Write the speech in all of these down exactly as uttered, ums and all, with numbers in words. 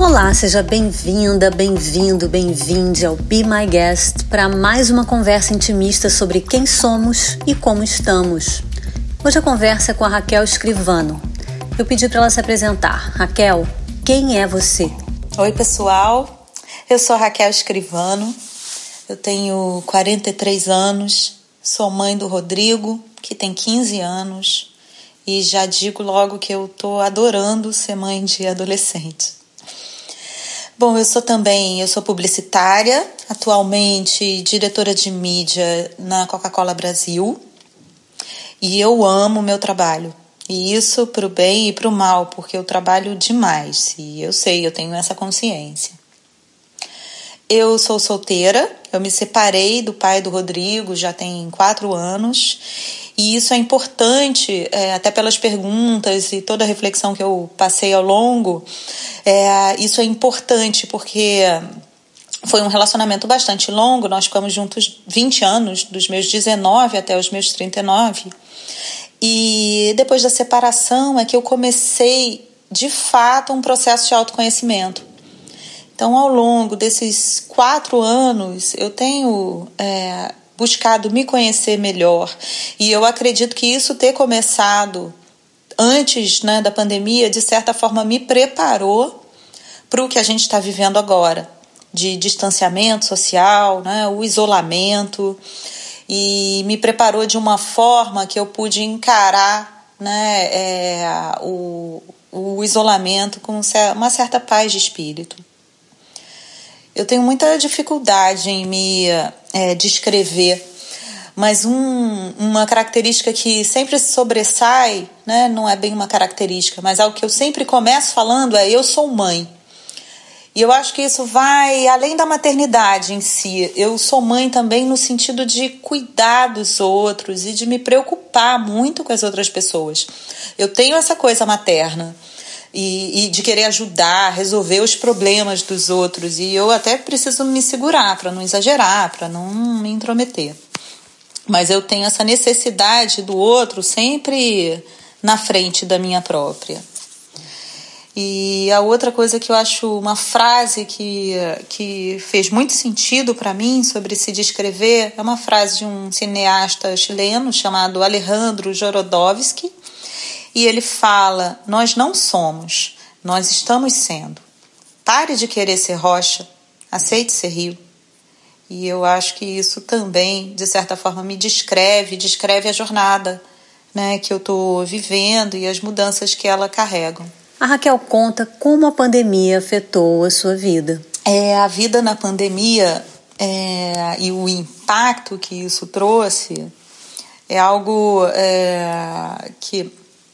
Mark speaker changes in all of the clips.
Speaker 1: Olá, seja bem-vinda, bem-vindo, bem-vinde ao Be My Guest para mais uma conversa intimista sobre quem somos e como estamos. Hoje a conversa é com a Raquel Escrivano. Eu pedi para ela se apresentar. Raquel, quem é você?
Speaker 2: Oi, pessoal. Eu sou a Raquel Escrivano. Eu tenho quarenta e três anos. Sou mãe do Rodrigo, que tem quinze anos. E já digo logo que eu tô adorando ser mãe de adolescente. Bom, eu sou também, eu sou publicitária, atualmente diretora de mídia na Coca-Cola Brasil. E eu amo o meu trabalho. E isso pro bem e pro mal, porque eu trabalho demais. E eu sei, eu tenho essa consciência. Eu sou solteira, eu me separei do pai do Rodrigo já tem quatro anos. E isso é importante, é, até pelas perguntas e toda a reflexão que eu passei ao longo. É, isso é importante porque foi um relacionamento bastante longo. Nós ficamos juntos vinte anos, dos meus dezenove até os meus trinta e nove. E depois da separação é que eu comecei, de fato, um processo de autoconhecimento. Então, ao longo desses quatro anos, eu tenho é, buscado me conhecer melhor. E eu acredito que isso ter começado antes, né, da pandemia, de certa forma, me preparou para o que a gente está vivendo agora, de distanciamento social, né, o isolamento, e me preparou de uma forma que eu pude encarar, né, é, o, o isolamento com uma certa paz de espírito. Eu tenho muita dificuldade em me é, descrever, mas um, uma característica que sempre se sobressai, né, não é bem uma característica, mas algo que eu sempre começo falando é: eu sou mãe. E eu acho que isso vai além da maternidade em si. Eu sou mãe também no sentido de cuidar dos outros e de me preocupar muito com as outras pessoas. Eu tenho essa coisa materna. E, e de querer ajudar, resolver os problemas dos outros. E eu até preciso me segurar para não exagerar, para não me intrometer. Mas eu tenho essa necessidade do outro sempre na frente da minha própria. E a outra coisa que eu acho, uma frase que, que fez muito sentido para mim sobre se descrever, é uma frase de um cineasta chileno chamado Alejandro Jodorowsky. E ele fala: nós não somos, nós estamos sendo. Pare de querer ser rocha, aceite ser rio. E eu acho que isso também, de certa forma, me descreve, descreve a jornada, né, que eu estou vivendo e as mudanças que ela carrega.
Speaker 1: A Raquel conta como a pandemia afetou a sua vida.
Speaker 2: É, a vida na pandemia é, e o impacto que isso trouxe é algo é, que...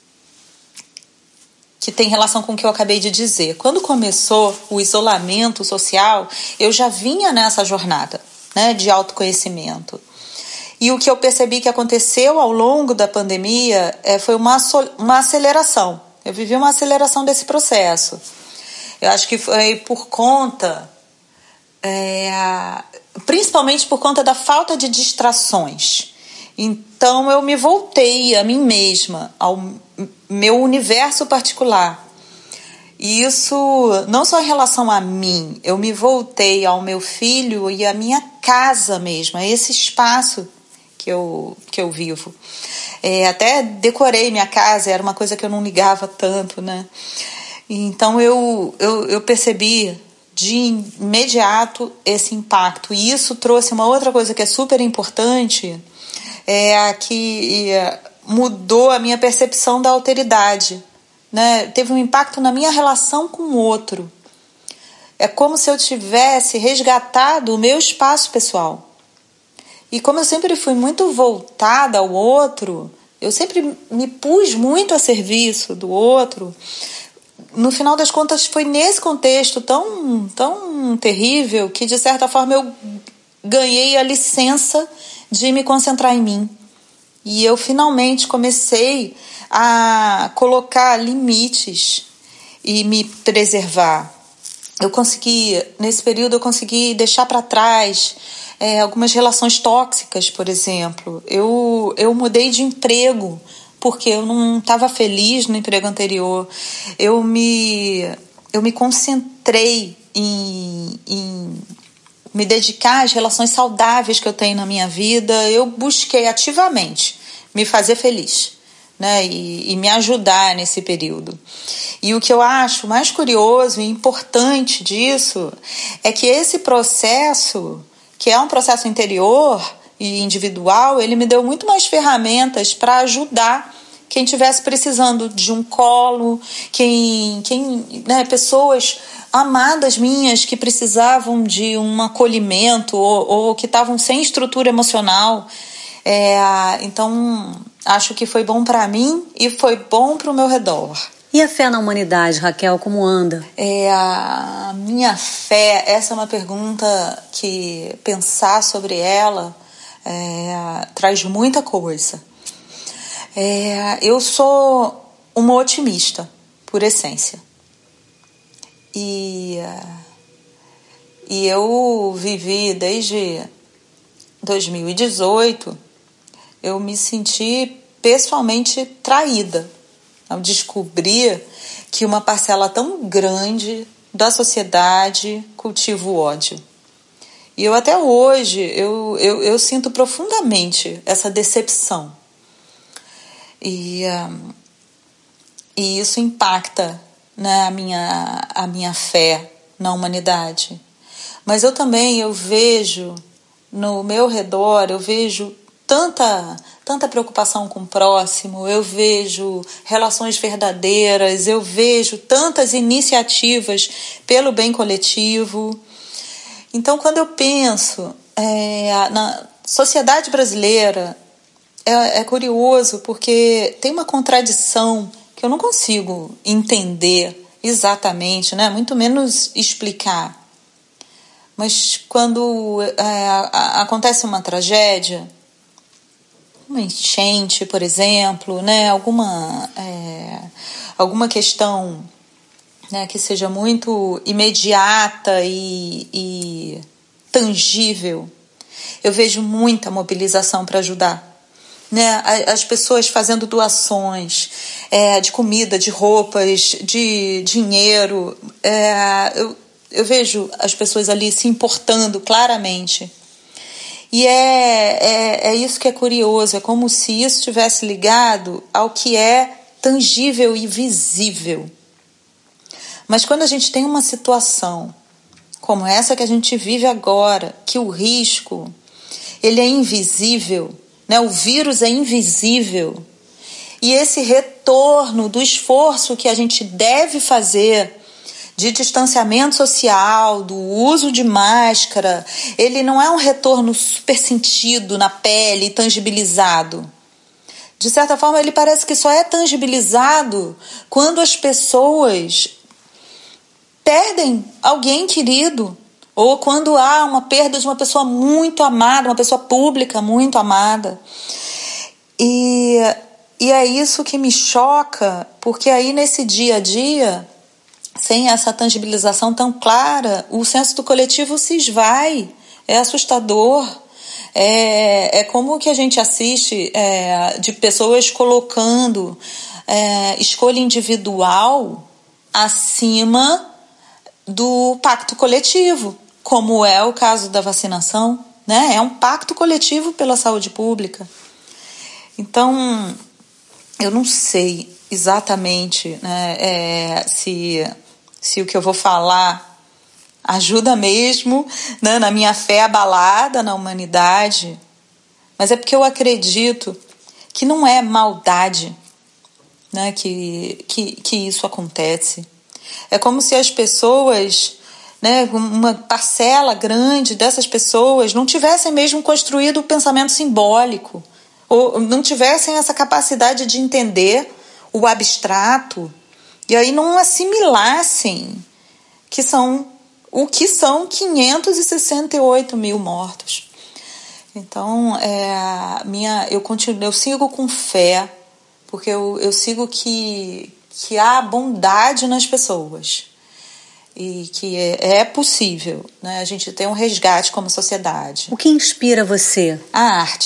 Speaker 2: que tem relação com o que eu acabei de dizer. Quando começou o isolamento social, eu já vinha nessa jornada, né, de autoconhecimento. E o que eu percebi que aconteceu ao longo da pandemia é, foi uma, uma aceleração. Eu vivi uma aceleração desse processo. Eu acho que foi por conta, é, principalmente por conta da falta de distrações. Então eu me voltei a mim mesma, ao meu universo particular. E isso não só em relação a mim, eu me voltei ao meu filho e à minha casa mesmo, a esse espaço que eu, que eu vivo. É, até decorei minha casa, era uma coisa que eu não ligava tanto, né? Então eu, eu, eu percebi de imediato esse impacto. E isso trouxe uma outra coisa que é super importante, é que mudou a minha percepção da alteridade, né? Teve um impacto na minha relação com o outro. É como se eu tivesse resgatado o meu espaço pessoal. E como eu sempre fui muito voltada ao outro, eu sempre me pus muito a serviço do outro. No final das contas, foi nesse contexto tão, tão terrível que, de certa forma, eu ganhei a licença de me concentrar em mim. E eu finalmente comecei a colocar limites e me preservar. Eu consegui, nesse período, eu consegui deixar para trás é, algumas relações tóxicas, por exemplo. Eu, eu mudei de emprego porque eu não estava feliz no emprego anterior. Eu me eu me concentrei em, em me dedicar às relações saudáveis que eu tenho na minha vida. Eu busquei ativamente me fazer feliz, né, e, e me ajudar nesse período. E o que eu acho mais curioso e importante disso é que esse processo, que é um processo interior e individual, ele me deu muito mais ferramentas para ajudar quem estivesse precisando de um colo, quem, quem, né, pessoas amadas minhas que precisavam de um acolhimento ou, ou que estavam sem estrutura emocional. É, então, acho que foi bom para mim e foi bom para o meu redor.
Speaker 1: E a fé na humanidade, Raquel, como anda?
Speaker 2: É, a minha fé, essa é uma pergunta que pensar sobre ela é, traz muita coisa. É, eu sou uma otimista, por essência. E, e eu vivi desde dois mil e dezoito, eu me senti pessoalmente traída ao descobrir que uma parcela tão grande da sociedade cultiva o ódio. E eu até hoje, eu, eu, eu sinto profundamente essa decepção. E, um, e isso impacta, né, a minha, a minha fé na humanidade. Mas eu também eu vejo no meu redor, eu vejo tanta, tanta preocupação com o próximo, eu vejo relações verdadeiras, eu vejo tantas iniciativas pelo bem coletivo. Então, quando eu penso é, na sociedade brasileira, é, é curioso porque tem uma contradição que eu não consigo entender exatamente, né? Muito menos explicar. Mas quando é, a, acontece uma tragédia, uma enchente, por exemplo, né? alguma, é, alguma questão, né, que seja muito imediata e, e tangível, eu vejo muita mobilização para ajudar. Né, as pessoas fazendo doações é, de comida, de roupas, de dinheiro. É, eu, eu vejo as pessoas ali se importando claramente. E é, é, é isso que é curioso, é como se isso estivesse ligado ao que é tangível e visível. Mas quando a gente tem uma situação como essa que a gente vive agora, que o risco ele é invisível, né? O vírus é invisível, e esse retorno do esforço que a gente deve fazer de distanciamento social, do uso de máscara, ele não é um retorno super sentido na pele, tangibilizado. De certa forma, ele parece que só é tangibilizado quando as pessoas perdem alguém querido, ou quando há uma perda de uma pessoa muito amada, uma pessoa pública muito amada. E, e é isso que me choca, porque aí nesse dia a dia, sem essa tangibilização tão clara, o senso do coletivo se esvai, é assustador. É, é como que a gente assiste é, de pessoas colocando é, escolha individual acima do pacto coletivo, como é o caso da vacinação, né? É um pacto coletivo pela saúde pública. Então, eu não sei exatamente, né, é, se, se o que eu vou falar ajuda mesmo, né, na minha fé abalada na humanidade, mas é porque eu acredito que não é maldade, né, que, que, que isso acontece. É como se as pessoas, né, uma parcela grande dessas pessoas não tivessem mesmo construído o pensamento simbólico, ou não tivessem essa capacidade de entender o abstrato, e aí não assimilassem que são, o que são quinhentos e sessenta e oito mil mortos. Então, é, minha, eu, continuo, eu sigo com fé, porque eu, eu sigo que, que há bondade nas pessoas e que é, é possível, né, a gente ter um resgate como sociedade.
Speaker 1: O que inspira você?
Speaker 2: A arte.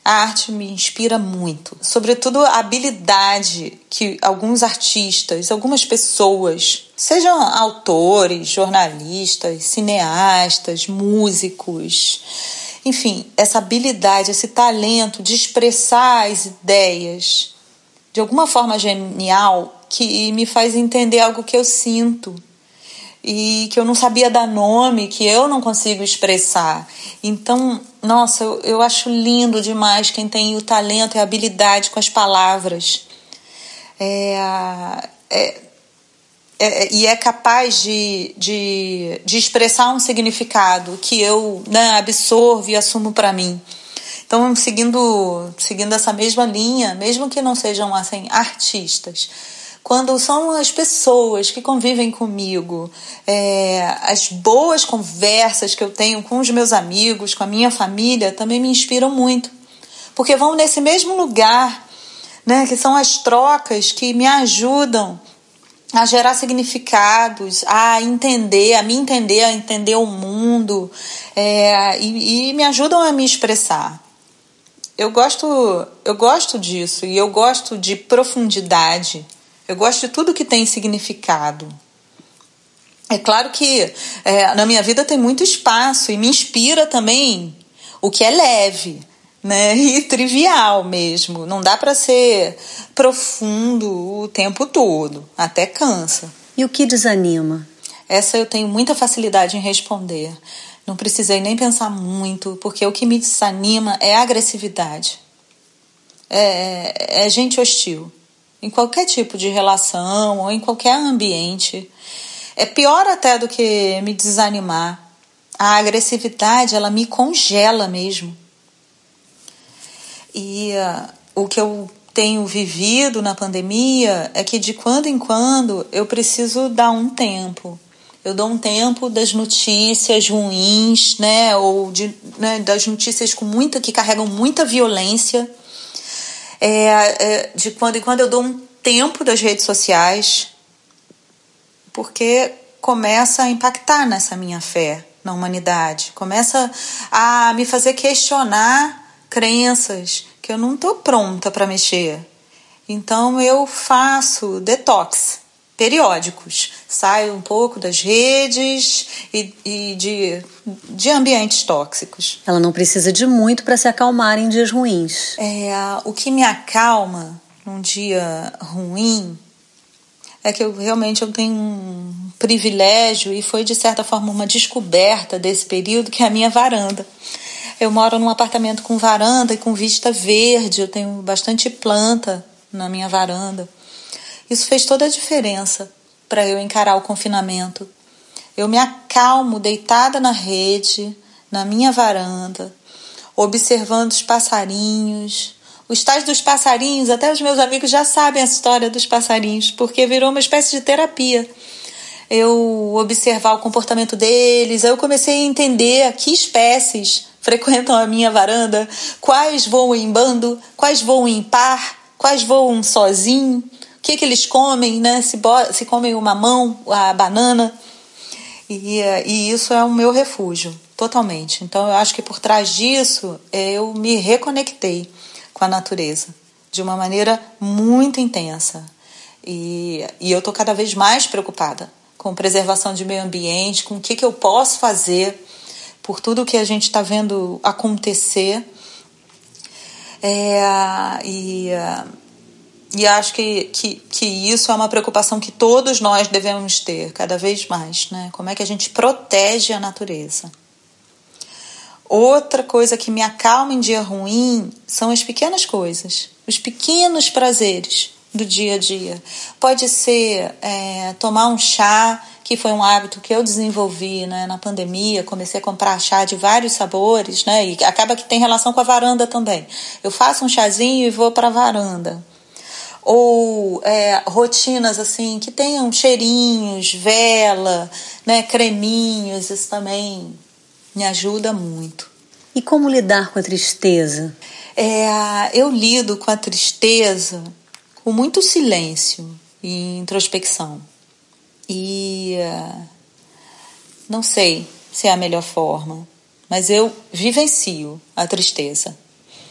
Speaker 2: A arte me inspira muito, sobretudo a habilidade que alguns artistas, algumas pessoas, sejam autores, jornalistas, cineastas, músicos, enfim, essa habilidade, esse talento de expressar as ideias de alguma forma genial que me faz entender algo que eu sinto e que eu não sabia dar nome, que eu não consigo expressar. Então, nossa, eu, eu acho lindo demais quem tem o talento e a habilidade com as palavras. É, é, é, e é capaz de, de, de expressar um significado que eu, né, absorvo e assumo para mim. Então, seguindo, seguindo essa mesma linha, mesmo que não sejam assim, artistas, quando são as pessoas que convivem comigo, é, as boas conversas que eu tenho com os meus amigos, com a minha família, também me inspiram muito. Porque vão nesse mesmo lugar, né, que são as trocas que me ajudam a gerar significados, a entender, a me entender, a entender o mundo, é, e, e me ajudam a me expressar. Eu gosto, eu gosto disso e eu gosto de profundidade. Eu gosto de tudo que tem significado. É claro que é, na minha vida tem muito espaço e me inspira também o que é leve, né? E trivial mesmo. Não dá para ser profundo o tempo todo, até cansa.
Speaker 1: E o que desanima?
Speaker 2: Essa eu tenho muita facilidade em responder. Não precisei nem pensar muito, porque o que me desanima é a agressividade. É, é gente hostil. Em qualquer tipo de relação ou em qualquer ambiente. É pior até do que me desanimar. A agressividade, ela me congela mesmo. E uh, o que eu tenho vivido na pandemia é que de quando em quando eu preciso dar um tempo. Eu dou um tempo das notícias ruins, né, ou de, né, das notícias com muita, que carregam muita violência. É, é, de quando em quando eu dou um tempo das redes sociais, porque começa a impactar nessa minha fé na humanidade, começa a me fazer questionar crenças que eu não estou pronta para mexer. Então eu faço detox periódicos, saio um pouco das redes e, e de, de ambientes tóxicos.
Speaker 1: Ela não precisa de muito para se acalmar em dias ruins.
Speaker 2: É, o que me acalma num dia ruim é que eu realmente eu tenho um privilégio e foi de certa forma uma descoberta desse período, que é a minha varanda. Eu moro num apartamento com varanda e com vista verde, eu tenho bastante planta na minha varanda. Isso fez toda a diferença para eu encarar o confinamento. Eu me acalmo deitada na rede, na minha varanda, observando os passarinhos. Os tais dos passarinhos, até os meus amigos já sabem a história dos passarinhos, porque virou uma espécie de terapia. Eu observar o comportamento deles, eu comecei a entender que espécies frequentam a minha varanda, quais voam em bando, quais voam em par, quais voam sozinho. O que, que eles comem, né? Se, bo- se comem o mamão, a banana. E, e isso é o meu refúgio, totalmente. Então, eu acho que por trás disso, eu me reconectei com a natureza de uma maneira muito intensa. E, e eu estou cada vez mais preocupada com preservação de meio ambiente, com o que, que eu posso fazer por tudo que a gente está vendo acontecer. É, e... E acho que, que, que isso é uma preocupação que todos nós devemos ter, cada vez mais, né? Como é que a gente protege a natureza? Outra coisa que me acalma em dia ruim são as pequenas coisas, os pequenos prazeres do dia a dia. Pode ser é, tomar um chá, que foi um hábito que eu desenvolvi, né, na pandemia. Comecei a comprar chá de vários sabores, né? E acaba que tem relação com a varanda também. Eu faço um chazinho e vou para a varanda. Ou é, rotinas assim que tenham cheirinhos, vela, né, creminhos, isso também me ajuda muito.
Speaker 1: E como lidar com a tristeza?
Speaker 2: É, eu lido com a tristeza com muito silêncio e introspecção. E uh, não sei se é a melhor forma, mas eu vivencio a tristeza.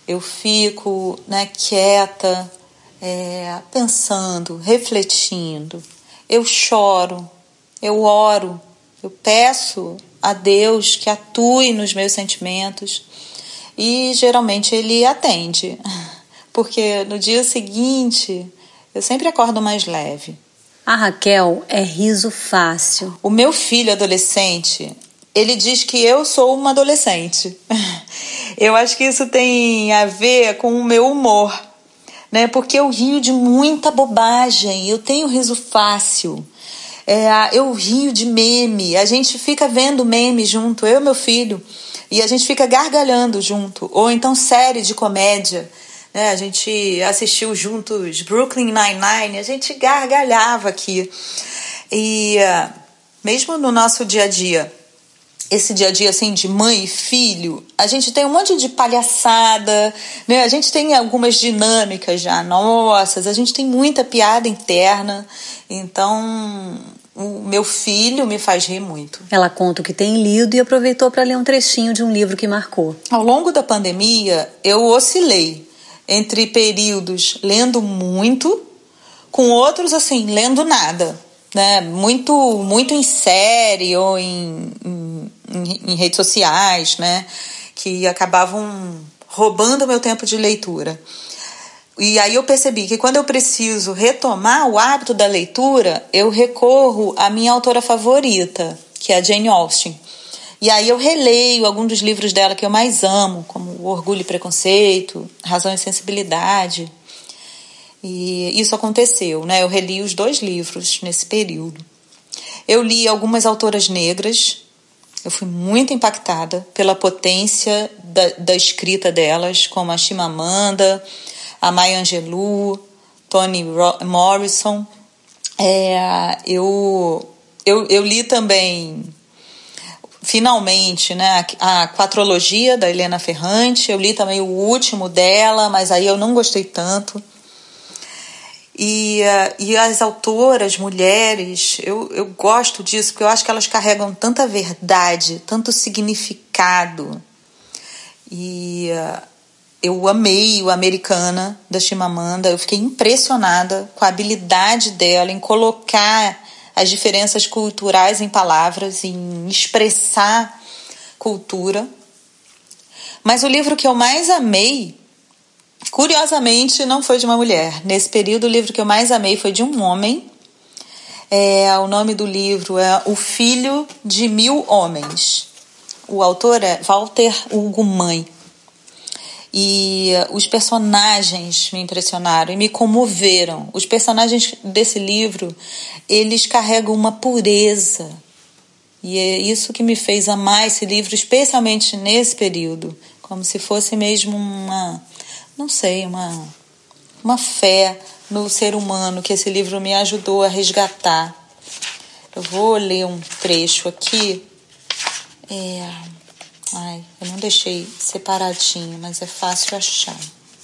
Speaker 2: eu fico, né, quieta, é, pensando, refletindo. Eu choro, eu oro, eu peço a Deus que atue nos meus sentimentos e geralmente Ele atende, porque no dia seguinte eu sempre acordo mais leve.
Speaker 1: A Raquel é riso fácil.
Speaker 2: O meu filho adolescente, ele diz que eu sou uma adolescente. Eu acho que isso tem a ver com o meu humor, né? Porque eu rio de muita bobagem, eu tenho riso fácil. É, eu rio de meme, a gente fica vendo meme junto, eu e meu filho, e a gente fica gargalhando junto. Ou então série de comédia, né? A gente assistiu juntos Brooklyn Nine-Nine, a gente gargalhava aqui. E uh, mesmo no nosso dia a dia, esse dia a dia assim de mãe e filho, a gente tem um monte de palhaçada, né? A gente tem algumas dinâmicas já nossas, a gente tem muita piada interna, então o meu filho me faz rir muito.
Speaker 1: Ela conta o que tem lido e aproveitou para ler um trechinho de um livro que marcou.
Speaker 2: Ao longo da pandemia, eu oscilei entre períodos lendo muito, com outros assim, lendo nada, né? Muito, muito em série ou em, em, em, em redes sociais, né? Que acabavam roubando meu tempo de leitura. E aí eu percebi que quando eu preciso retomar o hábito da leitura, eu recorro à minha autora favorita, que é a Jane Austen. E aí eu releio alguns dos livros dela que eu mais amo, como Orgulho e Preconceito, Razão e Sensibilidade. E isso aconteceu, né? Eu reli os dois livros nesse período. Eu li algumas autoras negras. Eu fui muito impactada pela potência da, da escrita delas, como a Chimamanda, a Maya Angelou, Toni Morrison. É, eu, eu, eu li também, finalmente, né, a, a Quatrologia da Helena Ferrante. Eu li também o último dela, mas aí eu não gostei tanto. E, uh, e as autoras, mulheres, eu, eu gosto disso, porque eu acho que elas carregam tanta verdade, tanto significado. E uh, eu amei o Americana, da Chimamanda. Eu fiquei impressionada com a habilidade dela em colocar as diferenças culturais em palavras, em expressar cultura. Mas o livro que eu mais amei, curiosamente, não foi de uma mulher. Nesse período, o livro que eu mais amei foi de um homem. É, o nome do livro é O Filho de Mil Homens. O autor é Walter Ugumãe. E os personagens me impressionaram e me comoveram. Os personagens desse livro, eles carregam uma pureza. E é isso que me fez amar esse livro, especialmente nesse período. Como se fosse mesmo uma... não sei, uma, uma fé no ser humano que esse livro me ajudou a resgatar. Eu vou ler um trecho aqui. É, ai, eu não deixei separadinho, mas é fácil achar.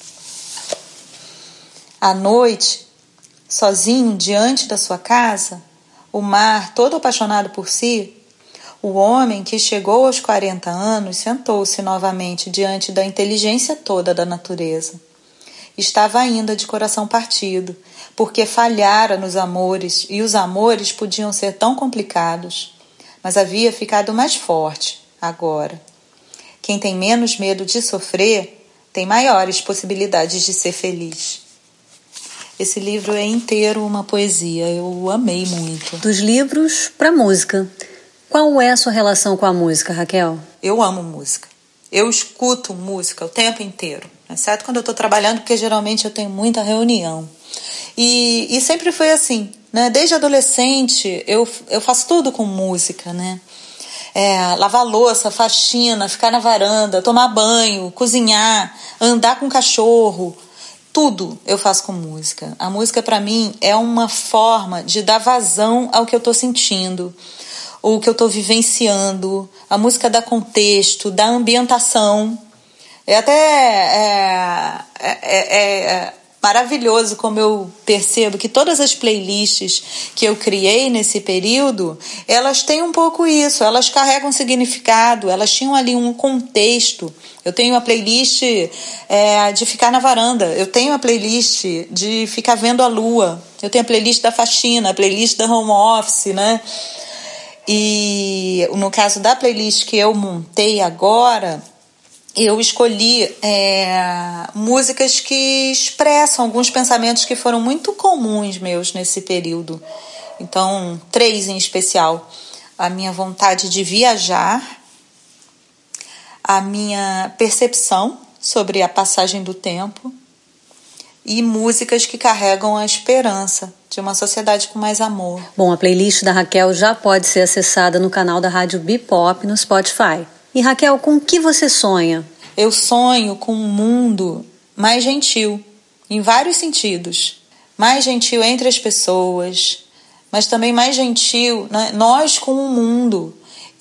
Speaker 2: À noite, sozinho diante da sua casa, o mar todo apaixonado por si, o homem que chegou aos quarenta anos sentou-se novamente diante da inteligência toda da natureza. Estava ainda de coração partido, porque falhara nos amores, e os amores podiam ser tão complicados. Mas havia ficado mais forte, agora. Quem tem menos medo de sofrer, tem maiores possibilidades de ser feliz. Esse livro é inteiro uma poesia, eu amei muito.
Speaker 1: Dos livros para a música. Qual é a sua relação com a música, Raquel?
Speaker 2: Eu amo música. Eu escuto música o tempo inteiro, exceto quando eu estou trabalhando, porque geralmente eu tenho muita reunião. E, e sempre foi assim, né? Desde adolescente eu, eu faço tudo com música, né? É, lavar louça, faxina, ficar na varanda, tomar banho, cozinhar, andar com cachorro, tudo eu faço com música. A música para mim é uma forma de dar vazão ao que eu estou sentindo, o que eu estou vivenciando. A música dá contexto, dá ambientação. É até é, é, é, é maravilhoso como eu percebo que todas as playlists que eu criei nesse período, elas têm um pouco isso, elas carregam significado, elas tinham ali um contexto. Eu tenho uma playlist é, de ficar na varanda, eu tenho uma playlist de ficar vendo a lua, eu tenho a playlist da faxina, a playlist da home office, né? E no caso da playlist que eu montei agora, eu escolhi é, músicas que expressam alguns pensamentos que foram muito comuns meus nesse período. Então, três em especial. A minha vontade de viajar, a minha percepção sobre a passagem do tempo e músicas que carregam a esperança de uma sociedade com mais amor.
Speaker 1: Bom, a playlist da Raquel já pode ser acessada no canal da Rádio Bipop no Spotify. E Raquel, com o que você sonha?
Speaker 2: Eu sonho com um mundo mais gentil, em vários sentidos. Mais gentil entre as pessoas, mas também mais gentil, né, nós com o mundo,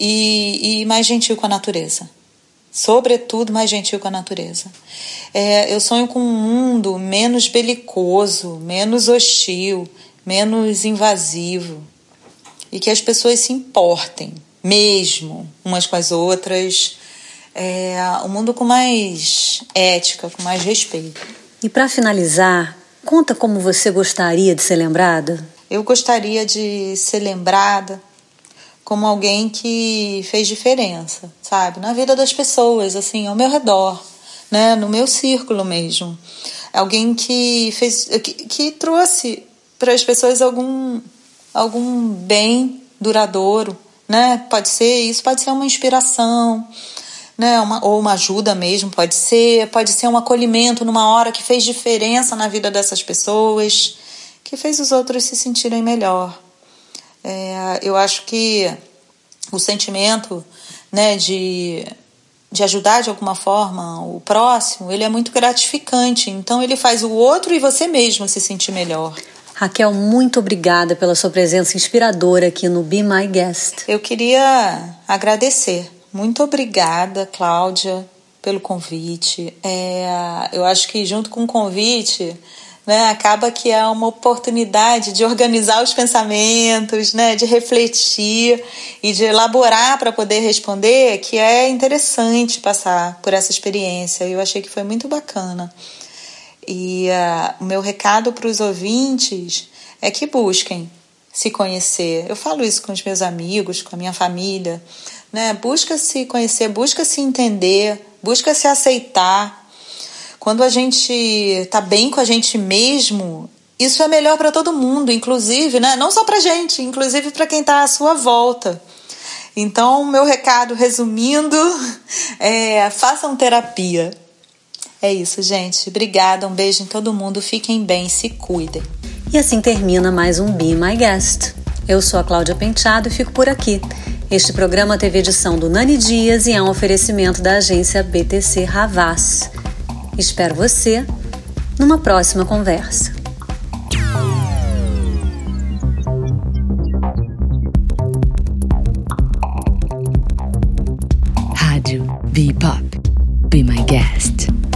Speaker 2: e, e mais gentil com a natureza. Sobretudo, mais gentil com a natureza. É, eu sonho com um mundo menos belicoso, menos hostil, menos invasivo. E que as pessoas se importem, mesmo, umas com as outras. É, um mundo com mais ética, com mais respeito.
Speaker 1: E para finalizar, conta como você gostaria de ser lembrada?
Speaker 2: Eu gostaria de ser lembrada como alguém que fez diferença, sabe? Na vida das pessoas, assim, ao meu redor, né? No meu círculo mesmo. Alguém que fez, que, que trouxe para as pessoas algum, algum bem duradouro, né? Pode ser, isso pode ser uma inspiração, né? Uma, ou uma ajuda mesmo, pode ser, pode ser um acolhimento numa hora que fez diferença na vida dessas pessoas, que fez os outros se sentirem melhor. É, eu acho que o sentimento, né, de, de ajudar de alguma forma o próximo, ele é muito gratificante. Então ele faz o outro e você mesmo se sentir melhor.
Speaker 1: Raquel, muito obrigada pela sua presença inspiradora aqui no Be My Guest.
Speaker 2: Eu queria agradecer. Muito obrigada, Cláudia, pelo convite. É, eu acho que junto com o convite, né, acaba que é uma oportunidade de organizar os pensamentos, né, de refletir e de elaborar para poder responder, que é interessante passar por essa experiência. Eu achei que foi muito bacana. E uh, o meu recado para os ouvintes é que busquem se conhecer. Eu falo isso com os meus amigos, com a minha família, né? Busca se conhecer, busca se entender, busca se aceitar. Quando a gente está bem com a gente mesmo, isso é melhor para todo mundo, inclusive, né? Não só para a gente, inclusive para quem está à sua volta. Então, meu recado, resumindo, é façam terapia. É isso, gente. Obrigada, um beijo em todo mundo. Fiquem bem, se cuidem.
Speaker 1: E assim termina mais um Be My Guest. Eu sou a Cláudia Penteado e fico por aqui. Este programa teve edição do Nani Dias e é um oferecimento da agência B T C Havas. Espero você numa próxima conversa.
Speaker 3: Rádio Bipop. Be My Guest.